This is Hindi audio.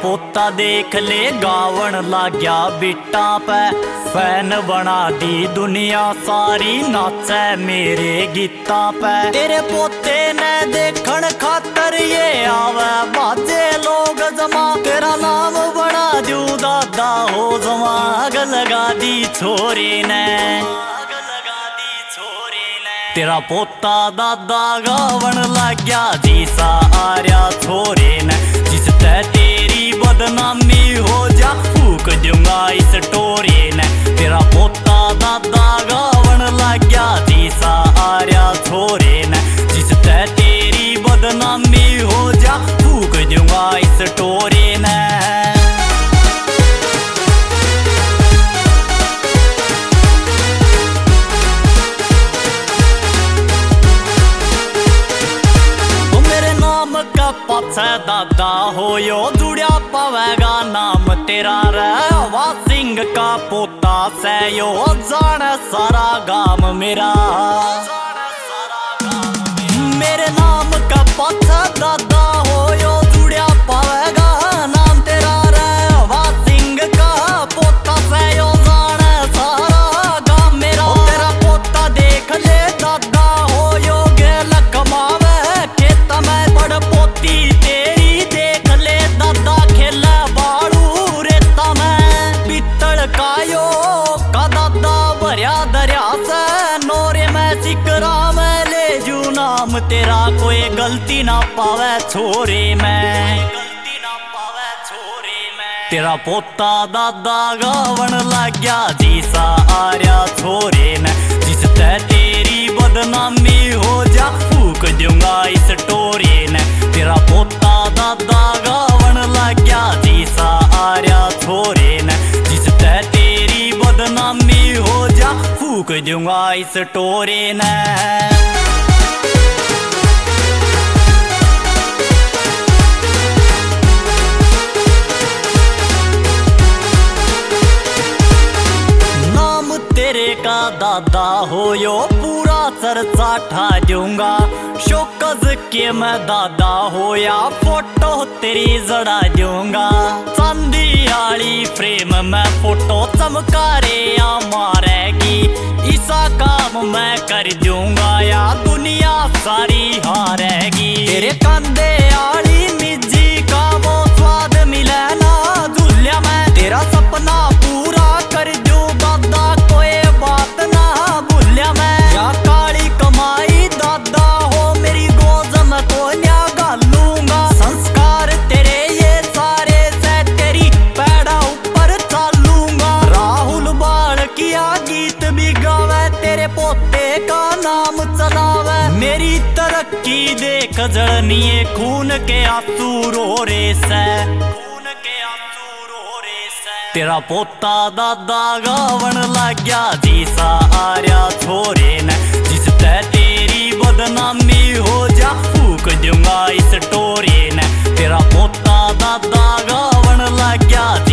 पोता देख ले गावन लाग्या बिट्टा पे, फैन बना दी दुनिया सारी नाचे मेरे गीता पे। तेरे पोते ने देखण खातर ये आवे बाजे लोग जमा, तेरा नाम बना दू दादा हो जमा। आग लगा दी छोरी ने, तेरा पोता दादा गावन लाग्या जीसा आर्या छोरे ने। जिस ते तेरी बदनामी हो जा फूक दूंगा इस टोरे ने। तेरा पोता दादा गावन लाग्या जीसा आर्या छोरे ने। जिस ते तेरी बदनामी हो जा फूक दूंगा इस टोरे ने। पाछे दादा हो यो जुड़िया पावेगा नाम तेरा रे। हवा सिंह का पोता से यो जाने सारा गाम मेरा। मेरे नाम का पाछे दादा हो यो जुड़िया पावेगा नाम तेरा रे। हवा सिंह का पोता से यो जाने सारा गाम मेरा। तेरा पोता देख ले दादा हो यो गेल कमावे खेत में। बड़ पोती तेरी देख ले दादा खेला बाड़ू रेता में। पित्तल का यो का दादा भरिया दरिया से, नोरे में सिकरा में ले जू नाम तेरा। कोई गलती ना पावे छोरे में, तेरा पोता दादा गावन लाग्या जीसा आर्या छोरे ने। जिस ते तेरी बदनामी हो जा फूक दूंगा इस टोरे ने। तेरा पोता दादा गावन लाग्या जीसा आर्या छोरे ने। जिस ते तेरी बदनामी हो जा फूक दूंगा इस टोरे ने। तेरे का दादा हो यो पूरा चर्चा ठा दूंगा। शोकज के मैं दादा हो या फोटो तेरी जड़ा दूंगा। चांदी आली फ्रेम में फोटो चमका रे या मारेगी। ऐसा काम मैं कर दूंगा या दुनिया सारी हारेगी। तेरे कंधे आली मिर्जी का वो स्वाद मिले ना झूलिया में। तेरा सपना पूरा कर दूं दादा कोई बात ना भूलिया मैं। या काली कमाई दादा हो मेरी गोद में कोन्या गालूंगा। संस्कार तेरे ये सारे से तेरी पैड़ा ऊपर चालूंगा। राहुल बाल किया गीत भी गावे तेरे पोते का नाम चलावे। मेरी तरक्की देख जड़निए खून के आंसू रो रे से। तेरा पोता दादा गावन लाग्या जीसा आर्या छोरे ने। जिस ते तेरी बदनामी हो जा फूक दूंगा इस टोरे ने। तेरा पोता दादा गावन लाग्या